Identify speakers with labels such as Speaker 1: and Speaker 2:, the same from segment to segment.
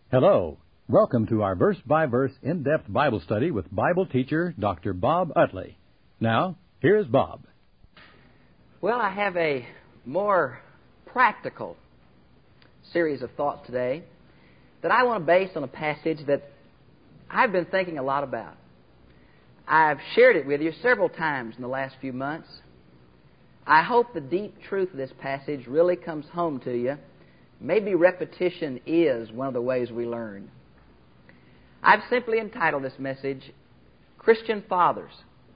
Speaker 1: Hello. Welcome to our verse-by-verse in-depth Bible study with Bible teacher Dr. Bob Utley. Now, here's Bob.
Speaker 2: Well, I have a more practical series of thoughts today that I want to base on a passage that I've been thinking a lot about. I've shared it with you several times in the last few months. I hope the deep truth of this passage really comes home to you. Maybe repetition is one of the ways we learn. I've simply entitled this message, Christian Fathers.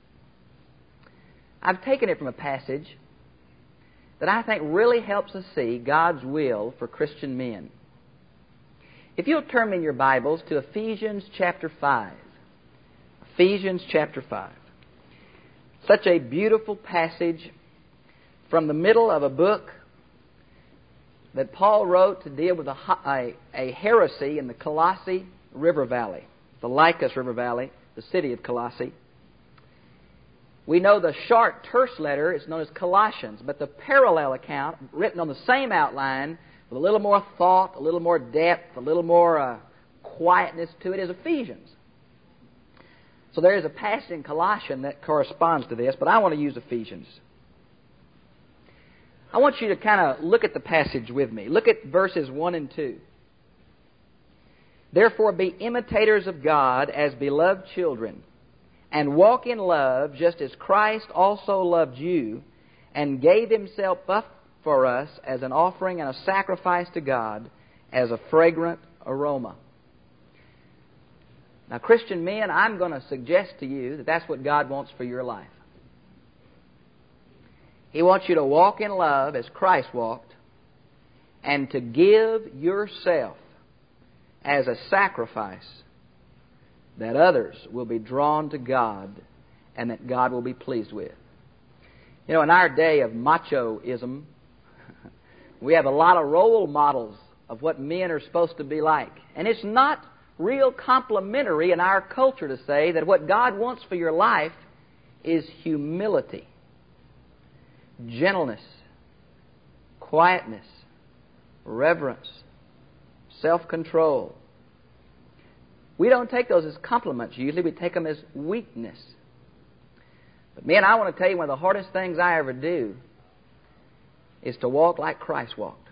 Speaker 2: I've taken it from a passage that I think really helps us see God's will for Christian men. If you'll turn in your Bibles to Ephesians chapter 5. Ephesians chapter 5. Such a beautiful passage from the middle of a book that Paul wrote to deal with a heresy in the Colossae River Valley, the Lycus River Valley, the city of Colossae. We know the short, terse letter is known as Colossians, but the parallel account, written on the same outline, with a little more thought, a little more depth, a little more quietness to it, is Ephesians. So there is a passage in Colossians that corresponds to this, but I want to use Ephesians. I want you to kind of look at the passage with me. Look at verses 1 and 2. Therefore be imitators of God as beloved children, and walk in love just as Christ also loved you, and gave Himself up for us as an offering and a sacrifice to God as a fragrant aroma. Now, Christian men, I'm going to suggest to you that that's what God wants for your life. He wants you to walk in love as Christ walked, and to give yourself as a sacrifice that others will be drawn to God and that God will be pleased with. You know, in our day of machoism, we have a lot of role models of what men are supposed to be like. And it's not real complimentary in our culture to say that what God wants for your life is humility, gentleness, quietness, reverence, self-control. We don't take those as compliments. Usually we take them as weakness. But man, I want to tell you, one of the hardest things I ever do is to walk like Christ walked.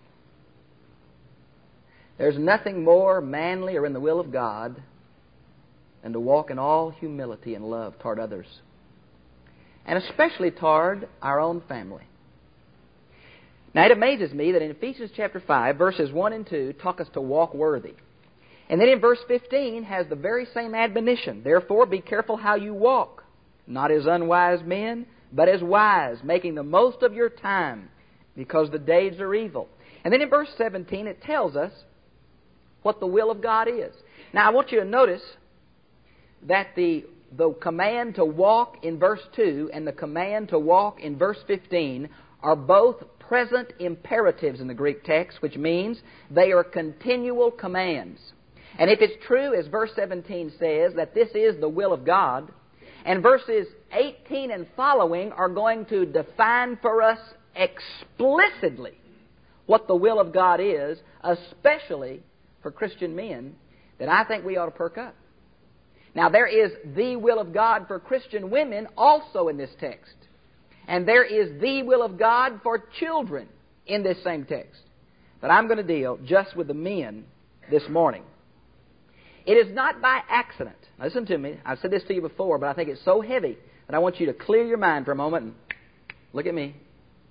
Speaker 2: There's nothing more manly or in the will of God than to walk in all humility and love toward others, and especially toward our own family. Now, it amazes me that in Ephesians chapter 5, verses 1 and 2 talk us to walk worthy. And then in verse 15 has the very same admonition. Therefore, be careful how you walk, not as unwise men, but as wise, making the most of your time, because the days are evil. And then in verse 17 it tells us what the will of God is. Now, I want you to notice that the command to walk in verse 2 and the command to walk in verse 15 are both present imperatives in the Greek text, which means they are continual commands. And if it's true, as verse 17 says, that this is the will of God, and verses 18 and following are going to define for us explicitly what the will of God is, especially for Christian men, then I think we ought to perk up. Now, there is the will of God for Christian women also in this text. And there is the will of God for children in this same text. But I'm going to deal just with the men this morning. It is not by accident. Now, listen to me. I've said this to you before, but I think it's so heavy that I want you to clear your mind for a moment and look at me.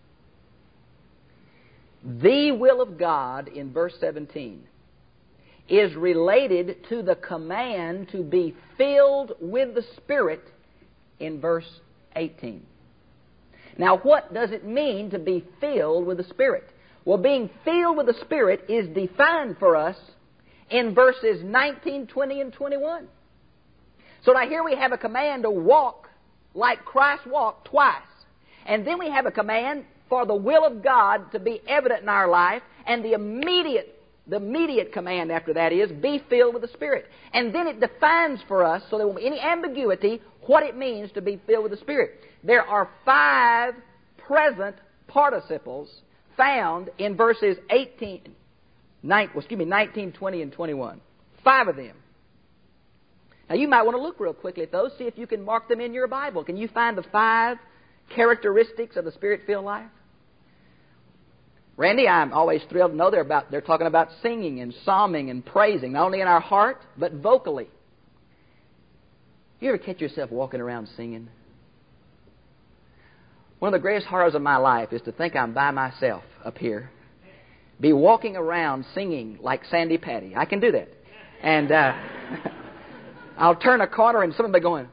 Speaker 2: The will of God in verse 17 is related to the command to be filled with the Spirit in verse 18. Now, what does it mean to be filled with the Spirit? Well, being filled with the Spirit is defined for us in verses 19, 20, and 21. So now here we have a command to walk like Christ walked twice. And then we have a command for the will of God to be evident in our life, and the immediate command after that is, be filled with the Spirit. And then it defines for us, so there won't be any ambiguity, what it means to be filled with the Spirit. There are 5 present participles found in verses 18 19, 20, and 21. 5 of them. Now, you might want to look real quickly at those, see if you can mark them in your Bible. Can you find the 5 characteristics of the Spirit-filled life? Randy, I'm always thrilled to know they're talking about singing and psalming and praising, not only in our heart, but vocally. You ever catch yourself walking around singing? One of the greatest horrors of my life is to think I'm by myself up here, be walking around singing like Sandy Patty. I can do that. And I'll turn a corner and someone will be going,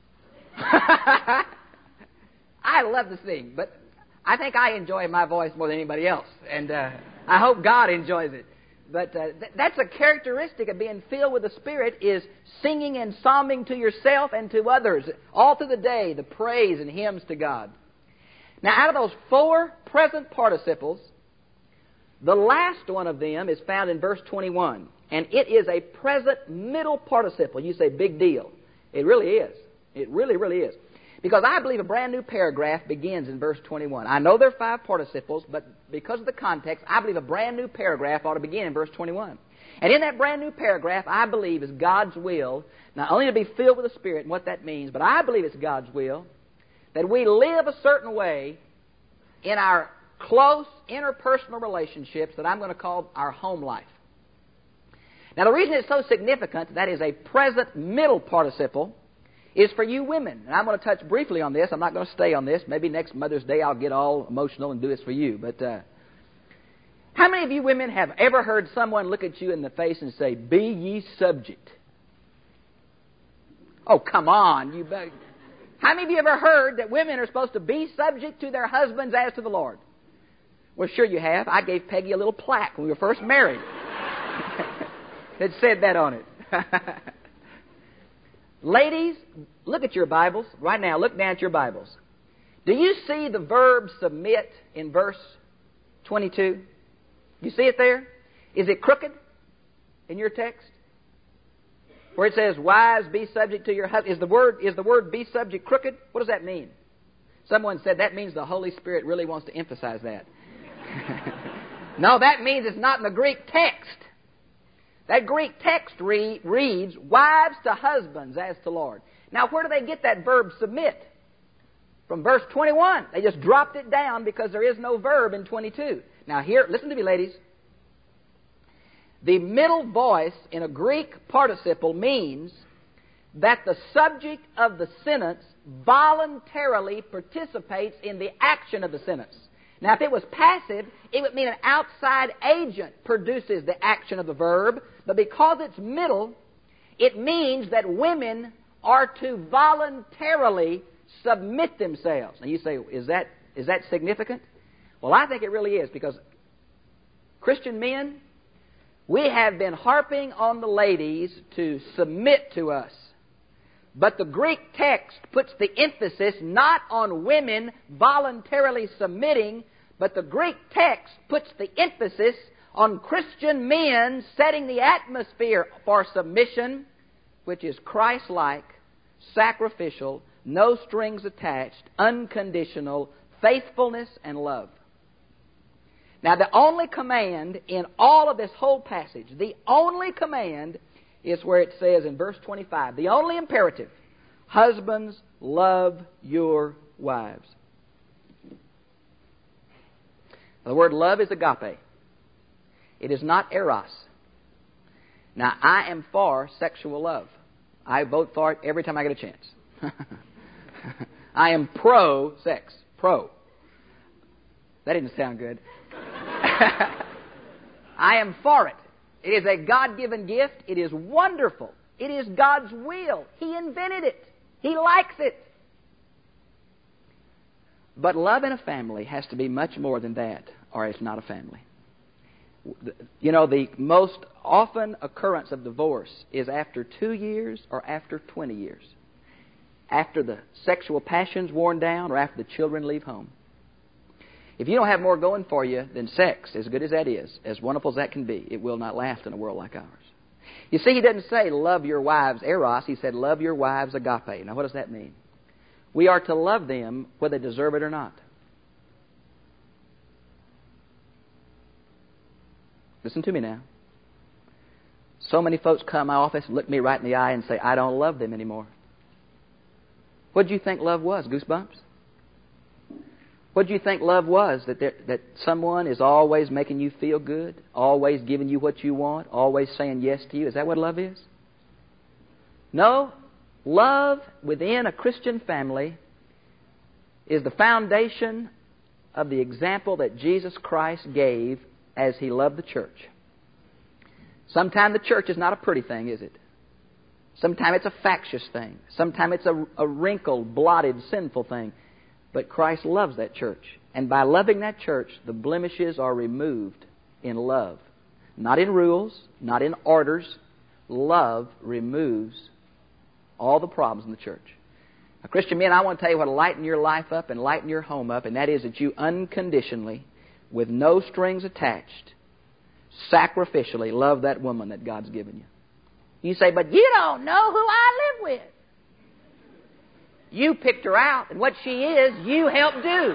Speaker 2: I love to sing, but I think I enjoy my voice more than anybody else. And I hope God enjoys it. But that's a characteristic of being filled with the Spirit, is singing and psalming to yourself and to others all through the day, the praise and hymns to God. Now, out of those 4 present participles, the last one of them is found in verse 21. And it is a present middle participle. You say, big deal. It really is. It really, really is. Because I believe a brand new paragraph begins in verse 21. I know there are 5 participles, but because of the context, I believe a brand new paragraph ought to begin in verse 21. And in that brand new paragraph, I believe is God's will, not only to be filled with the Spirit and what that means, but I believe it's God's will that we live a certain way in our close interpersonal relationships that I'm going to call our home life. Now, the reason it's so significant, that is a present middle participle, is for you women. And I'm going to touch briefly on this. I'm not going to stay on this. Maybe next Mother's Day I'll get all emotional and do this for you. But how many of you women have ever heard someone look at you in the face and say, "Be ye subject"? Oh, come on. How many of you ever heard that women are supposed to be subject to their husbands as to the Lord? Well, sure you have. I gave Peggy a little plaque when we were first married. It said that on it. Ladies, look at your Bibles. Right now, look down at your Bibles. Do you see the verb submit in verse 22? You see it there? Is it crooked in your text? Where it says, "Wives, be subject to your husband." Is the word "be subject" crooked? What does that mean? Someone said that means the Holy Spirit really wants to emphasize that. No, that means it's not in the Greek text. That Greek text reads, "Wives to husbands as to Lord." Now, where do they get that verb submit? From verse 21. They just dropped it down because there is no verb in 22. Now here, listen to me, ladies. The middle voice in a Greek participle means that the subject of the sentence voluntarily participates in the action of the sentence. Now, if it was passive, it would mean an outside agent produces the action of the verb. But because it's middle, it means that women are to voluntarily submit themselves. Now, you say, is that significant? Well, I think it really is, because Christian men, we have been harping on the ladies to submit to us. But the Greek text puts the emphasis not on women voluntarily submitting, but the Greek text puts the emphasis on Christian men setting the atmosphere for submission, which is Christ-like, sacrificial, no strings attached, unconditional, faithfulness and love. Now, the only command in all of this whole passage, the only command is where it says in verse 25, the only imperative, "Husbands, love your wives." The word love is agape. It is not eros. Now, I am for sexual love. I vote for it every time I get a chance. I am pro-sex. Pro. That didn't sound good. I am for it. It is a God-given gift. It is wonderful. It is God's will. He invented it. He likes it. But love in a family has to be much more than that, or it's not a family. You know, the most often occurrence of divorce is after 2 years or after 20 years. After the sexual passion's worn down or after the children leave home. If you don't have more going for you than sex, as good as that is, as wonderful as that can be, it will not last in a world like ours. You see, he doesn't say love your wives eros. He said love your wives agape. Now, what does that mean? We are to love them whether they deserve it or not. Listen to me now. So many folks come to my office and look me right in the eye and say, I don't love them anymore. What did you think love was? Goosebumps? What do you think love was? That someone is always making you feel good, always giving you what you want, always saying yes to you? Is that what love is? No. Love within a Christian family is the foundation of the example that Jesus Christ gave as He loved the church. Sometimes the church is not a pretty thing, is it? Sometimes it's a factious thing. Sometimes it's a wrinkled, blotted, sinful thing. But Christ loves that church. And by loving that church, the blemishes are removed in love. Not in rules, not in orders. Love removes all the problems in the church. Now, Christian men, I want to tell you what will lighten your life up and lighten your home up, and that is that you unconditionally, with no strings attached, sacrificially love that woman that God's given you. You say, but you don't know who I live with. You picked her out, and what she is, you helped do.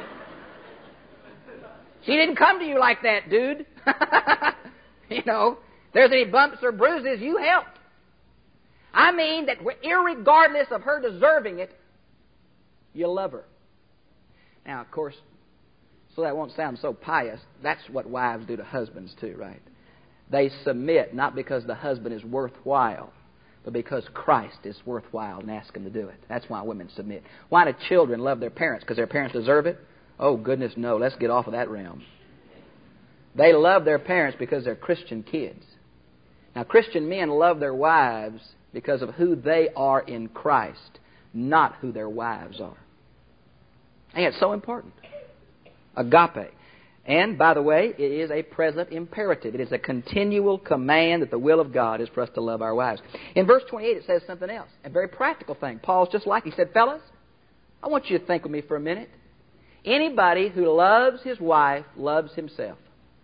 Speaker 2: She didn't come to you like that, dude. You know, if there's any bumps or bruises, you helped. I mean that irregardless of her deserving it, you love her. Now, of course, so that won't sound so pious, that's what wives do to husbands too, right? They submit not because the husband is worthwhile, but because Christ is worthwhile and ask Him to do it. That's why women submit. Why do children love their parents? Because their parents deserve it? Oh, goodness, no. Let's get off of that realm. They love their parents because they're Christian kids. Now, Christian men love their wives because of who they are in Christ, not who their wives are. And it's so important. Agape. And, by the way, it is a present imperative. It is a continual command that the will of God is for us to love our wives. In verse 28, it says something else, a very practical thing. Paul's just like, he said, fellas, I want you to think with me for a minute. Anybody who loves his wife loves himself.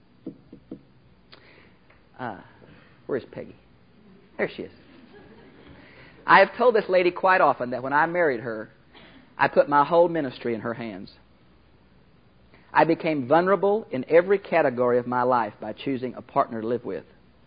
Speaker 2: Where's Peggy? There she is. I have told this lady quite often that when I married her, I put my whole ministry in her hands. I became vulnerable in every category of my life by choosing a partner to live with.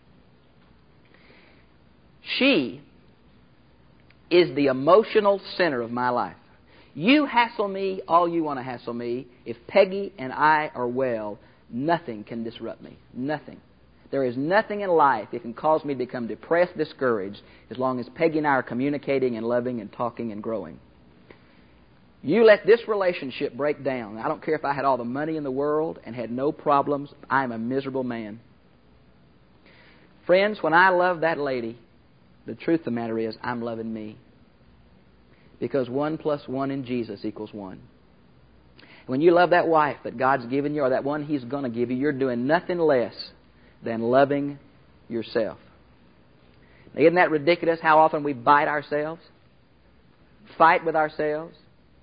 Speaker 2: She is the emotional center of my life. You hassle me all you want to hassle me. If Peggy and I are well, nothing can disrupt me. Nothing. There is nothing in life that can cause me to become depressed, discouraged, as long as Peggy and I are communicating and loving and talking and growing. You let this relationship break down. I don't care if I had all the money in the world and had no problems. I am a miserable man. Friends, when I love that lady, the truth of the matter is I'm loving me. Because 1 + 1 in Jesus equals 1. When you love that wife that God's given you or that one He's going to give you, you're doing nothing less than loving yourself. Now, isn't that ridiculous how often we bite ourselves? Fight with ourselves?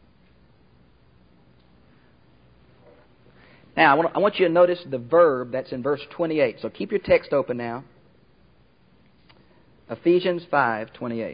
Speaker 2: Now, I want you to notice the verb that's in verse 28. So keep your text open now. Ephesians 5:28.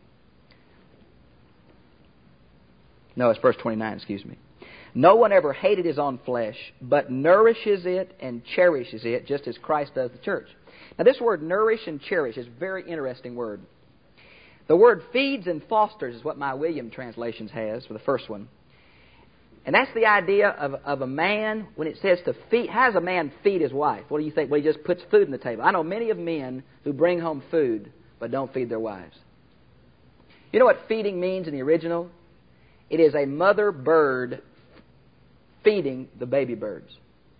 Speaker 2: No, it's verse 29, excuse me. No one ever hated his own flesh, but nourishes it and cherishes it, just as Christ does the church. Now, this word nourish and cherish is a very interesting word. The word feeds and fosters is what my William translations has for the first one. And that's the idea of a man, when it says to feed. How does a man feed his wife? What do you think? Well, he just puts food on the table. I know many of men who bring home food but don't feed their wives. You know what feeding means in the original? It is a mother bird feeding the baby birds.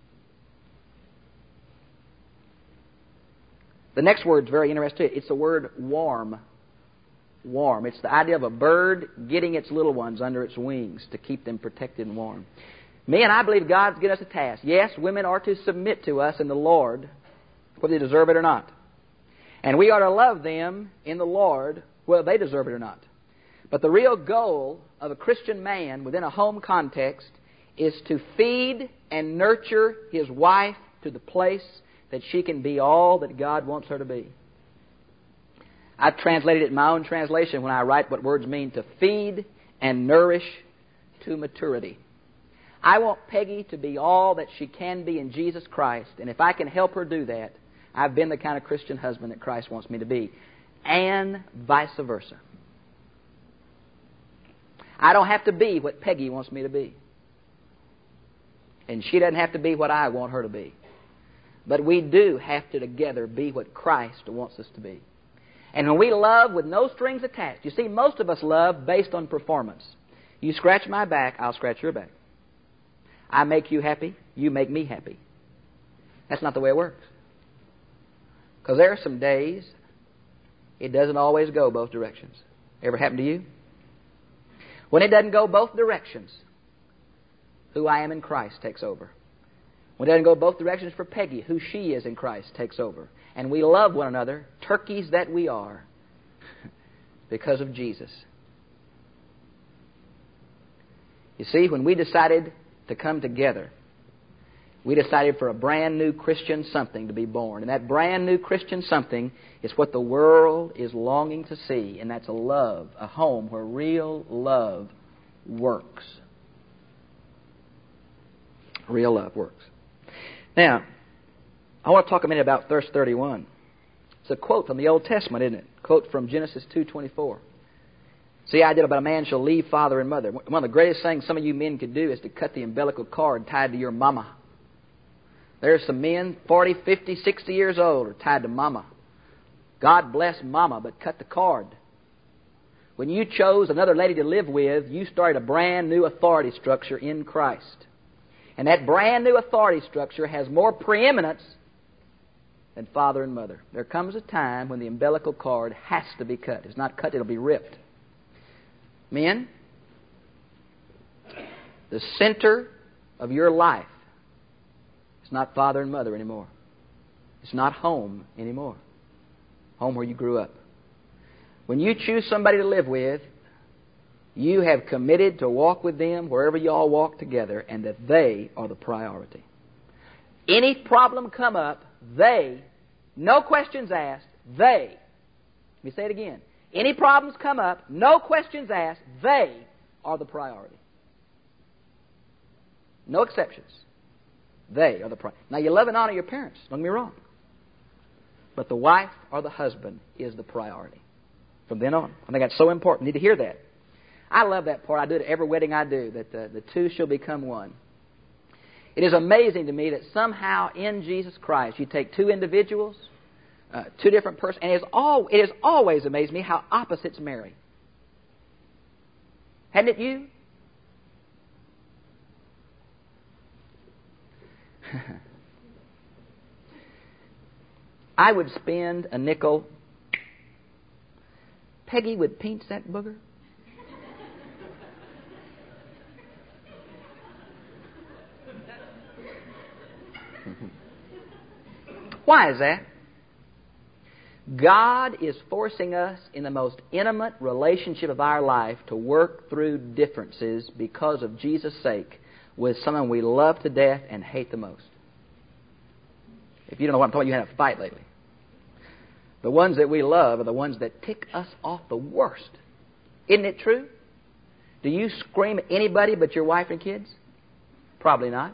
Speaker 2: The next word is very interesting. It's the word warm. Warm. It's the idea of a bird getting its little ones under its wings to keep them protected and warm. Men, I believe God's given us a task. Yes, women are to submit to us in the Lord, whether they deserve it or not. And we are to love them in the Lord, whether they deserve it or not. But the real goal of a Christian man within a home context is to feed and nurture his wife to the place that she can be all that God wants her to be. I've translated it in my own translation when I write what words mean to feed and nourish to maturity. I want Peggy to be all that she can be in Jesus Christ, and if I can help her do that, I've been the kind of Christian husband that Christ wants me to be, and vice versa. I don't have to be what Peggy wants me to be, and she doesn't have to be what I want her to be. But we do have to together be what Christ wants us to be. And when we love with no strings attached, you see, most of us love based on performance. You scratch my back, I'll scratch your back. I make you happy, you make me happy. That's not the way it works. Because there are some days it doesn't always go both directions. Ever happened to you? When it doesn't go both directions, who I am in Christ takes over. When it doesn't go both directions for Peggy, who she is in Christ takes over. And we love one another, turkeys that we are, because of Jesus. You see, when we decided to come together, we decided for a brand new Christian something to be born. And that brand new Christian something is what the world is longing to see, and that's a love, a home where real love works. Real love works. Now, I want to talk a minute about verse 31. It's a quote from the Old Testament, isn't it? A quote from Genesis 2:24. See, I did about a man shall leave father and mother. One of the greatest things some of you men could do is to cut the umbilical cord tied to your mama. There's some men, 40, 50, 60 years old, are tied to mama. God bless mama, but cut the cord. When you chose another lady to live with, you started a brand new authority structure in Christ. And that brand new authority structure has more preeminence than father and mother. There comes a time when the umbilical cord has to be cut. If it's not cut, it'll be ripped. Men, the center of your life is not father and mother anymore. It's not home anymore. Home where you grew up. When you choose somebody to live with, you have committed to walk with them wherever you all walk together, and that they are the priority. Any problem come up, they, no questions asked, they, let me say it again. Any problems come up, no questions asked, they are the priority. No exceptions. They are the priority. Now, you love and honor your parents, don't get me wrong. But the wife or the husband is the priority. From then on. I think that's so important. You need to hear that. I love that part. I do it at every wedding I do, that the two shall become one. It is amazing to me that somehow in Jesus Christ you take two individuals, two different persons, and it has always amazed me how opposites marry. Hadn't it you? I would spend a nickel. Peggy would pinch that booger. Why is that? God is forcing us in the most intimate relationship of our life to work through differences because of Jesus' sake with someone we love to death and hate the most. If you don't know what I'm talking about, you had a fight lately. The ones that we love are the ones that tick us off the worst. Isn't it true? Do you scream at anybody but your wife and kids? Probably not.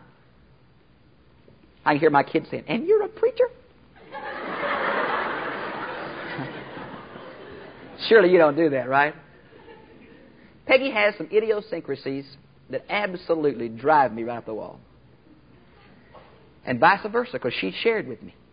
Speaker 2: I can hear my kids saying, "And you're a preacher?" Surely you don't do that, right? Peggy has some idiosyncrasies that absolutely drive me right up the wall. And vice versa, because she shared with me.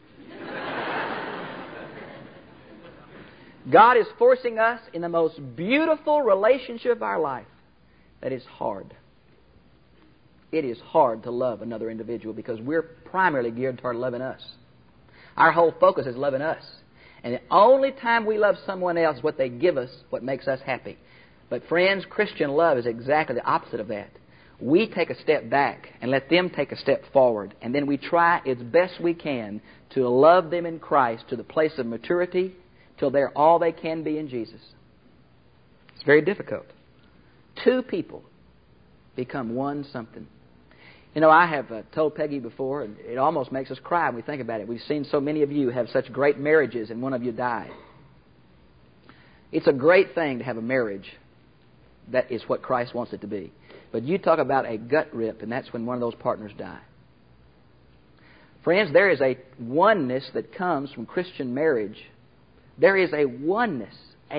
Speaker 2: God is forcing us in the most beautiful relationship of our life that is hard. It is hard to love another individual because we're primarily geared toward loving us. Our whole focus is loving us. And the only time we love someone else is what they give us, what makes us happy. But friends, Christian love is exactly the opposite of that. We take a step back and let them take a step forward. And then we try as best we can to love them in Christ to the place of maturity till they're all they can be in Jesus. It's very difficult. Two people become one something. You know, I have told Peggy before, and it almost makes us cry when we think about it. We've seen so many of you have such great marriages, and one of you died. It's a great thing to have a marriage that is what Christ wants it to be. But you talk about a gut rip, and that's when one of those partners die. Friends, there is a oneness that comes from Christian marriage. There is a oneness.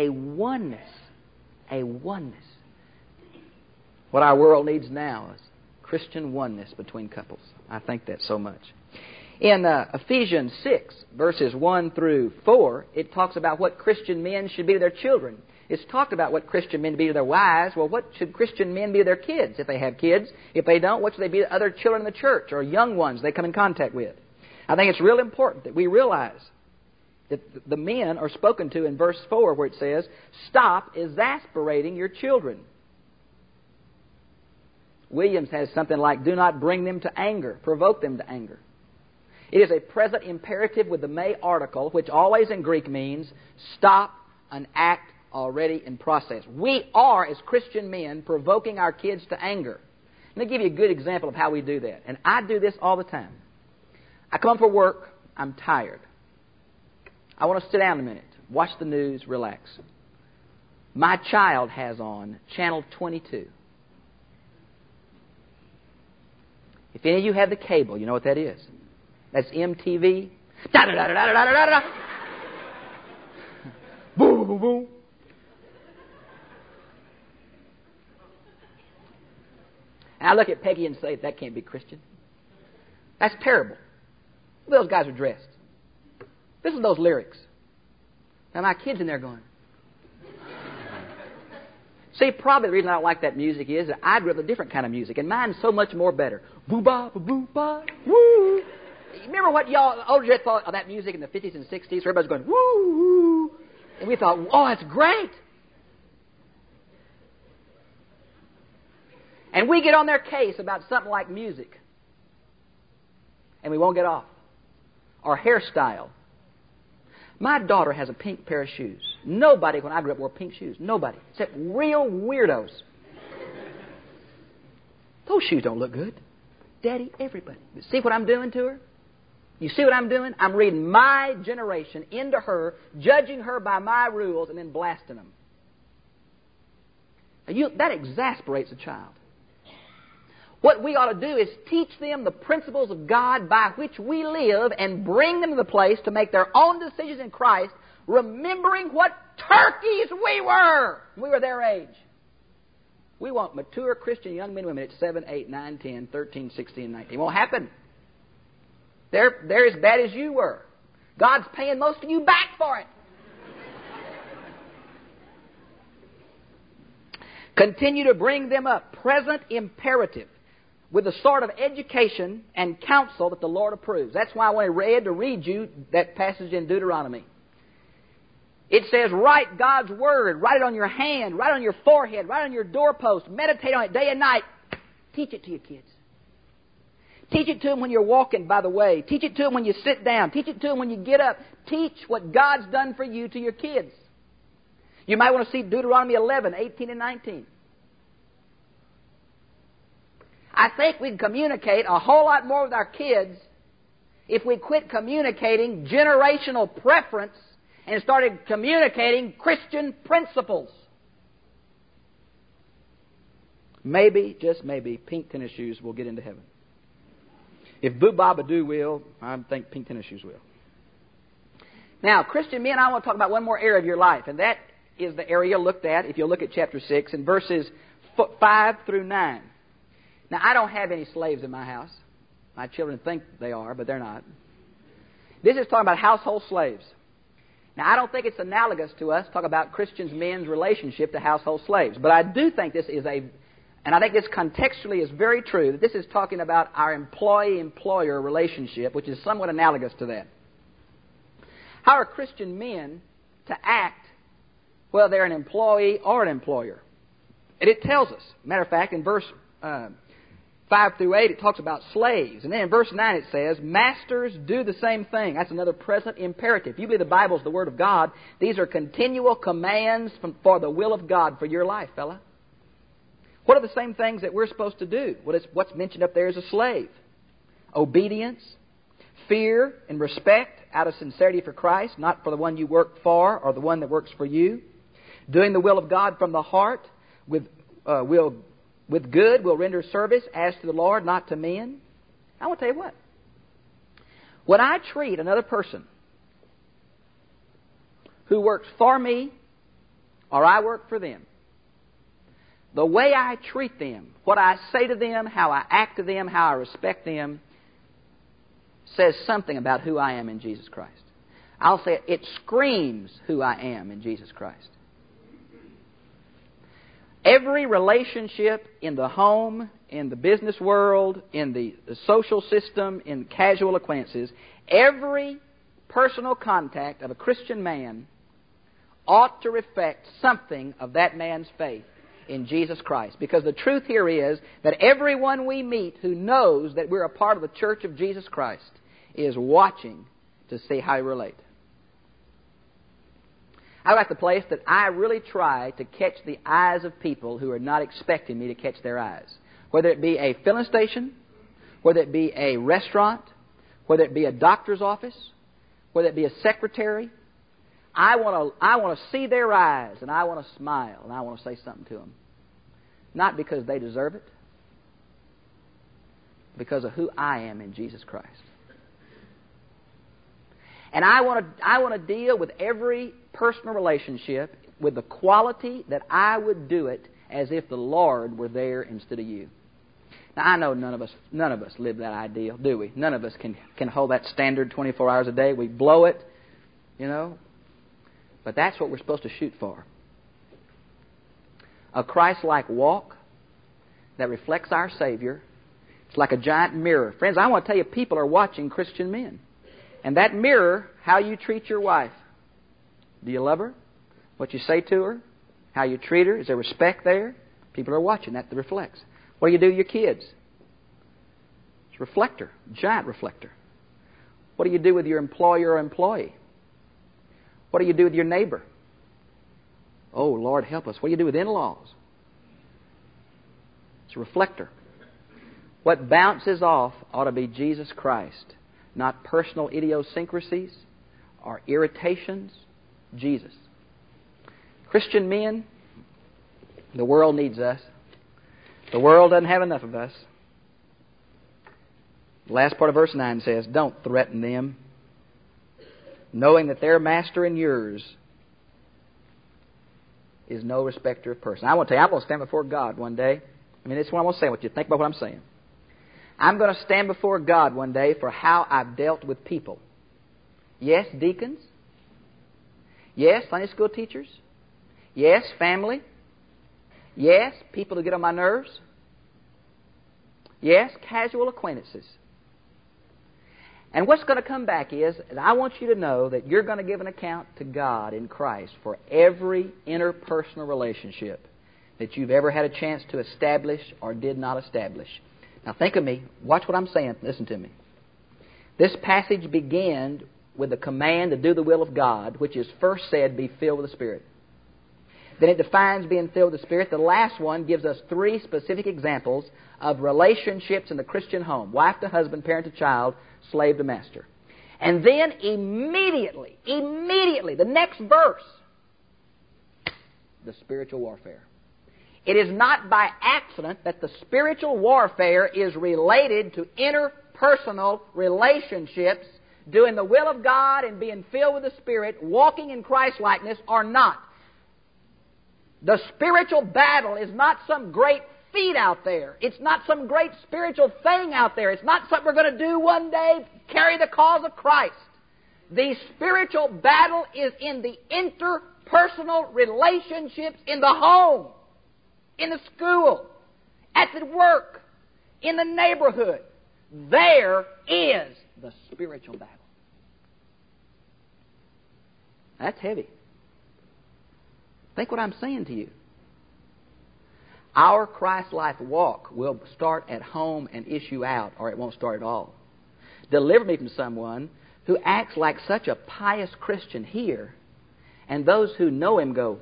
Speaker 2: What our world needs now is Christian oneness between couples. I think that so much. In Ephesians 6, verses 1 through 4, it talks about what Christian men should be to their children. It's talked about what Christian men be to their wives. Well, what should Christian men be to their kids, if they have kids? If they don't, what should they be to other children in the church or young ones they come in contact with? I think it's real important that we realize that the men are spoken to in verse 4, where it says, "Stop exasperating your children." Williams has something like, "Do not bring them to anger, provoke them to anger." It is a present imperative with the may article, which always in Greek means stop an act already in process. We are, as Christian men, provoking our kids to anger. Let me give you a good example of how we do that. And I do this all the time. I come home from work, I'm tired. I want to sit down a minute, watch the news, relax. My child has on Channel 22. If any of you have the cable, you know what that is. That's MTV. Da-da-da-da-da-da-da-da. Boom, boom, boom. And I look at Peggy and say, that can't be Christian. That's terrible. Those guys are dressed. Listen to those lyrics. Now my kid's in there going. See, probably the reason I don't like that music is that I grew up with a different kind of music, and mine's so much more better. Boo-ba, boo-ba, woo. Remember what y'all, older gens thought of that music in the 50s and 60s? Everybody's going, woo, woo. And we thought, oh, that's great. And we get on their case about something like music. And we won't get off. Or hairstyle. My daughter has a pink pair of shoes. Nobody, when I grew up, wore pink shoes. Nobody. Except real weirdos. Those shoes don't look good. Daddy, everybody. See what I'm doing to her? You see what I'm doing? I'm reading my generation into her, judging her by my rules, and then blasting them. Now that exasperates a child. What we ought to do is teach them the principles of God by which we live and bring them to the place to make their own decisions in Christ, remembering what turkeys we were when we were their age. We want mature Christian young men and women at 7, 8, 9, 10, 13, 16, and 19. It won't happen. They're as bad as you were. God's paying most of you back for it. Continue to bring them up. Present imperative. With the sort of education and counsel that the Lord approves. That's why I wanted to read you that passage in Deuteronomy. It says, write God's Word. Write it on your hand. Write it on your forehead. Write it on your doorpost. Meditate on it day and night. Teach it to your kids. Teach it to them when you're walking by the way. Teach it to them when you sit down. Teach it to them when you get up. Teach what God's done for you to your kids. You might want to see Deuteronomy 11, 18 and 19. I think we can communicate a whole lot more with our kids if we quit communicating generational preference and started communicating Christian principles. Maybe, just maybe, pink tennis shoes will get into heaven. If Boo Baba Do will, I think pink tennis shoes will. Now, Christian men, I want to talk about one more area of your life, and that is the area looked at, if you look at chapter 6, in verses 5 through 9. Now, I don't have any slaves in my house. My children think they are, but they're not. This is talking about household slaves. Now, I don't think it's analogous to us talk about Christians' men's relationship to household slaves. But I do think this is and I think this contextually is very true, that this is talking about our employee-employer relationship, which is somewhat analogous to that. How are Christian men to act, whether they're an employee or an employer? And it tells us. Matter of fact, in verse 5 through 8, it talks about slaves. And then in verse 9 it says, masters, do the same thing. That's another present imperative. If you believe the Bible is the Word of God, these are continual commands for the will of God for your life, fella. What are the same things that we're supposed to do? What's mentioned up there is a slave. Obedience, fear and respect out of sincerity for Christ, not for the one you work for or the one that works for you. Doing the will of God from the heart with With good we'll render service as to the Lord, not to men. I want to tell you what. When I treat another person who works for me or I work for them, the way I treat them, what I say to them, how I act to them, how I respect them, says something about who I am in Jesus Christ. I'll say it screams who I am in Jesus Christ. Every relationship in the home, in the business world, in the social system, in casual acquaintances, every personal contact of a Christian man ought to reflect something of that man's faith in Jesus Christ. Because the truth here is that everyone we meet who knows that we're a part of the Church of Jesus Christ is watching to see how we relate. I like the place that I really try to catch the eyes of people who are not expecting me to catch their eyes. Whether it be a filling station, whether it be a restaurant, whether it be a doctor's office, whether it be a secretary, I want to see their eyes, and I want to smile, and I want to say something to them. Not because they deserve it, because of who I am in Jesus Christ. And I want to deal with every personal relationship with the quality that I would do it as if the Lord were there instead of you. Now, I know none of us live that ideal, do we? None of us can hold that standard 24 hours a day. We blow it, you know. But that's what we're supposed to shoot for. A Christ-like walk that reflects our Savior. It's like a giant mirror. Friends, I want to tell you, people are watching Christian men. And that mirror, how you treat your wife. Do you love her? What you say to her? How you treat her? Is there respect there? People are watching. That reflects. What do you do with your kids? It's a reflector, giant reflector. What do you do with your employer or employee? What do you do with your neighbor? Oh, Lord, help us. What do you do with in-laws? It's a reflector. What bounces off ought to be Jesus Christ, not personal idiosyncrasies or irritations. Jesus. Christian men, the world needs us. The world doesn't have enough of us. The last part of verse 9 says, don't threaten them, knowing that their master and yours is no respecter of person. I want to tell you, I'm going to stand before God one day. I mean, this is what I want to say. I want you to think about what I'm saying. I'm going to stand before God one day for how I've dealt with people. Yes, deacons. Yes, Sunday school teachers. Yes, family. Yes, people who get on my nerves. Yes, casual acquaintances. And what's going to come back is, I want you to know that you're going to give an account to God in Christ for every interpersonal relationship that you've ever had a chance to establish or did not establish. Now think of me. Watch what I'm saying. Listen to me. This passage began with the command to do the will of God, which is first said, be filled with the Spirit. Then it defines being filled with the Spirit. The last one gives us 3 specific examples of relationships in the Christian home. Wife to husband, parent to child, slave to master. And then immediately, the next verse, the spiritual warfare. It is not by accident that the spiritual warfare is related to interpersonal relationships, doing the will of God and being filled with the Spirit, walking in Christ-likeness or not. The spiritual battle is not some great feat out there. It's not some great spiritual thing out there. It's not something we're going to do one day, carry the cause of Christ. The spiritual battle is in the interpersonal relationships in the home, in the school, at the work, in the neighborhood. There is the spiritual battle. That's heavy. Think what I'm saying to you. Our Christ-like walk will start at home and issue out, or it won't start at all. Deliver me from someone who acts like such a pious Christian here, and those who know him go.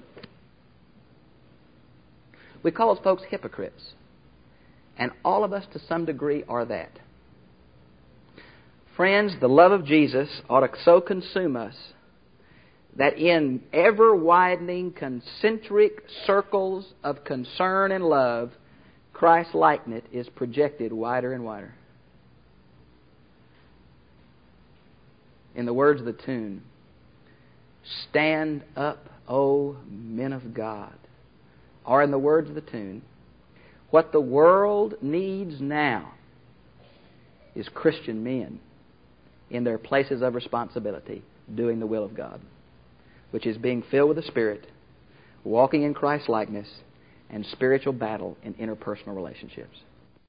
Speaker 2: We call those folks hypocrites. And all of us to some degree are that. Friends, the love of Jesus ought to so consume us that in ever-widening concentric circles of concern and love, Christ-likeness is projected wider and wider. In the words of the tune, "Stand up, O men of God." Or in the words of the tune, what the world needs now is Christian men in their places of responsibility doing the will of God, which is being filled with the Spirit, walking in Christ-likeness, and spiritual battle in interpersonal relationships.